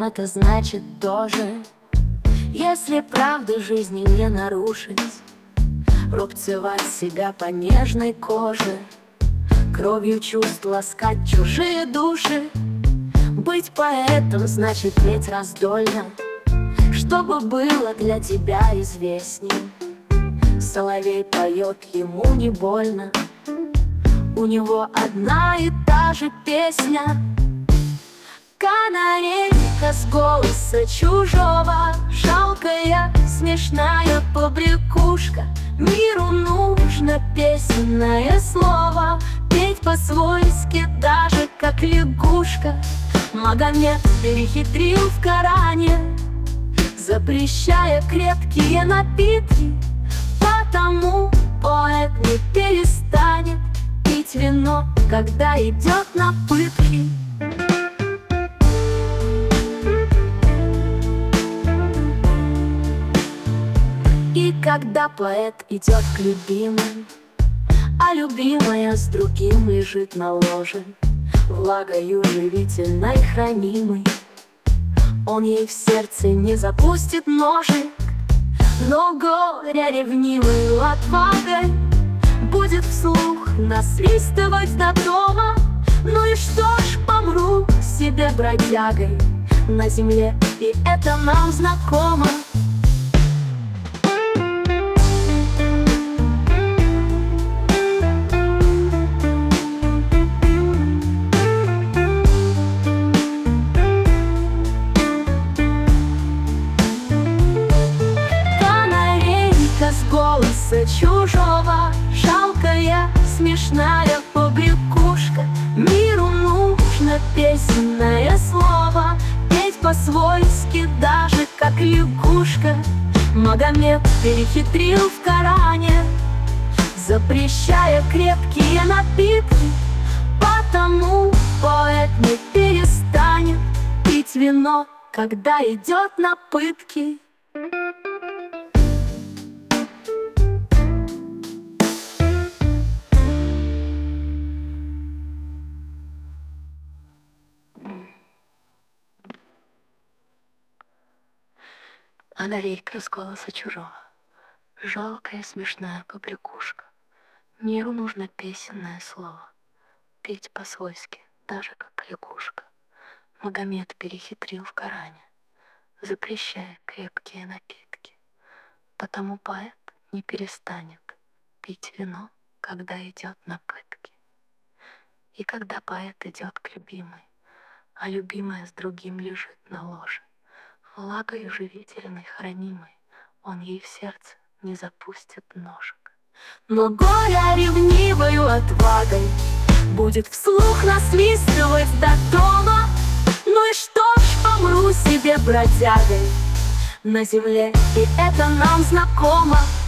этом это значит тоже. Если правды жизни не нарушить, рубцевать себя по нежной коже, кровью чувств ласкать чужие души. Быть поэтом значит петь раздольно, чтобы было для тебя известней. Соловей поет, ему не больно, у него одна и та же песня. Канарейка с голоса чужого, жалкая, смешная побрякушка. Миру нужно песенное слово, петь по-свойски, даже как лягушка. Магомед перехитрил в Коране, запрещая крепкие напитки, потому поэт не перестанет пить вино, когда идет на пытки. И когда поэт идет к любимой, а любимая с другим лежит на ложе, влагою живительной хранимой, он ей в сердце не запустит ножик, но горя ревнивой отвагой будет вслух насвистывать до дома. Ну и что ж, помру себе бродягой на земле, и это нам знакомо. С голоса чужого, жалкая, смешная побрякушка. Миру нужно песенное слово, петь по-свойски, даже как лягушка. Магомед перехитрил в Коране, запрещая крепкие напитки, потому поэт не перестанет пить вино, когда идет на пытки. Канарейка с голоса чужого, жалкая, смешная побрякушка. Миру нужно песенное слово, петь по-свойски, даже как лягушка. Магомед перехитрил в Коране, запрещая крепкие напитки, потому поэт не перестанет пить вино, когда идет на пытки. И когда поэт идет к любимой, а любимая с другим лежит на ложе, влагой живительной хранимой, он ей в сердце не запустит ножек. Но горя ревнивою отвагой будет вслух насвистывать до дома. Ну и что ж, помру себе бродягой на земле, и это нам знакомо.